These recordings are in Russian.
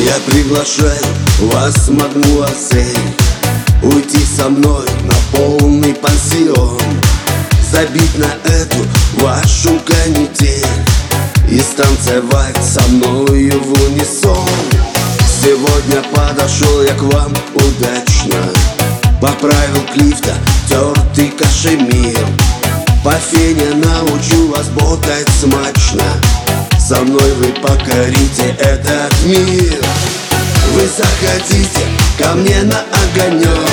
Я приглашаю вас, мадмуазель, уйти со мной на полный пансион, забить на эту вашу канитель и станцевать со мною в унисон. Сегодня подошел я к вам удачно, поправил к лифта тертый кашемир. По фене научу вас болтать смачно, со мной вы покорите этот мир. Вы заходите ко мне на огонек,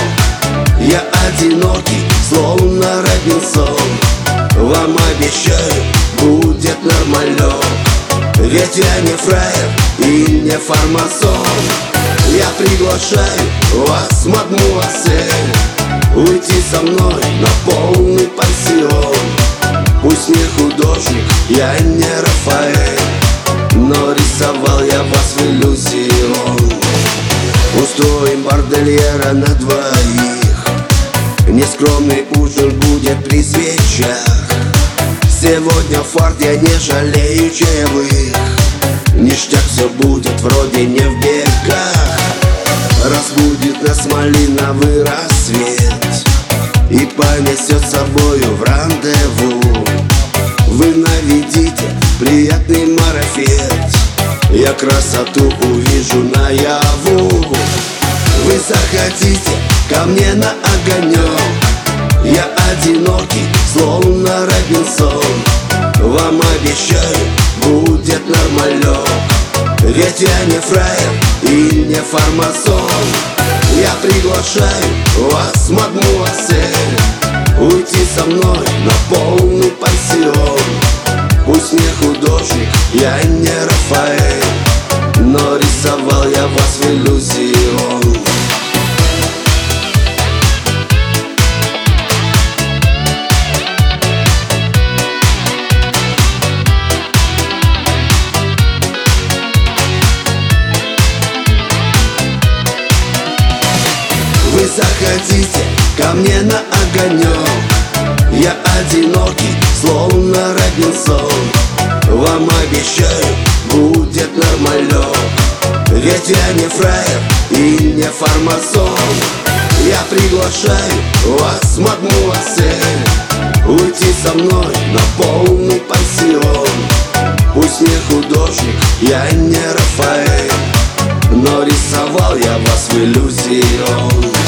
я одинокий, словно Робинсон. Вам обещаю, будет нормалек, ведь я не фраер и не фармасон. Я приглашаю вас, мадмуазель, уйти со мной на полный пансион. Пусть не художник, я не Рафаэль, но рисовал я вас в иллюзион. Устроим бордельера на двоих, нескромный ужин будет при свечах. Сегодня фарт, я не жалею чаевых, ништяк все будет вроде не в бегах. Разбудит нас малиновый рассвет и понесет с собою в рандеву. Вы наведите приятный марафет, я красоту увижу наяву. Вы заходите ко мне на огонек, я одинокий, словно Робинсон. Вам обещаю, будет нормалек, ведь я не фраер и не фармасон. Я приглашаю вас, мадмуазель, уйти со мной на полный пансион. Пусть не художник, я не Рафаэль, но рисовал я вас в иллюзион. Вы заходите ко мне на огонек, я одинокий, словно Робинсон. Вам обещаю, будет нормалек, ведь я не фраер и не фармасон. Я приглашаю вас, мадмуазель, уйти со мной на полный пансион. Пусть не художник, я не Рафаэль, но рисовал я вас в иллюзион.